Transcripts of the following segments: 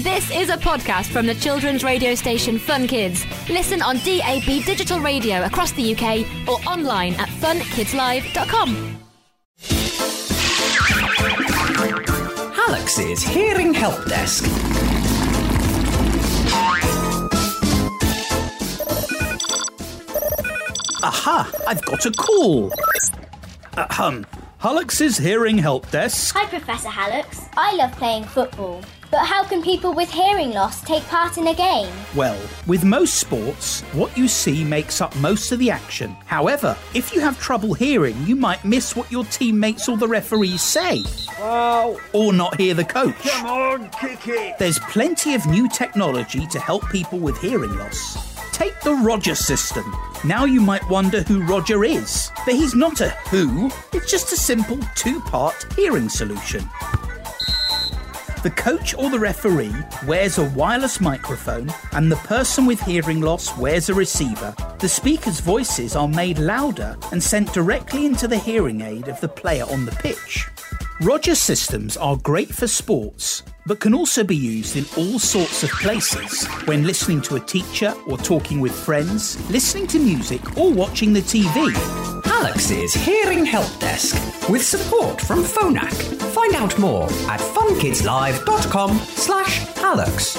This is a podcast from the children's radio station Fun Kids. Listen on DAB digital radio across the UK or online at funkidslive.com. Alex's Hearing Help Desk. Aha! I've got a call. Alex's Hearing Help Desk. Hi, Professor Hallux. I love playing football. But how can people with hearing loss take part in a game? Well, with most sports, what you see makes up most of the action. However, if you have trouble hearing, you might miss what your teammates or the referees say. Oh. Or not hear the coach. Come on, kick it. There's plenty of new technology to help people with hearing loss. Take the Roger system. Now you might wonder who Roger is, but he's not a who, it's just a simple two-part hearing solution. The coach or the referee wears a wireless microphone and the person with hearing loss wears a receiver. The speaker's voices are made louder and sent directly into the hearing aid of the player on the pitch. Roger systems are great for sports, but can also be used in all sorts of places, when listening to a teacher or talking with friends, listening to music or watching the TV. Alex's Hearing Help Desk, with support from Phonak. Find out more at funkidslive.com/Alex.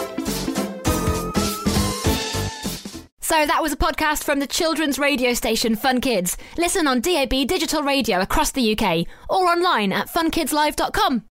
So that was a podcast from the children's radio station Fun Kids. Listen on DAB digital radio across the UK or online at funkidslive.com.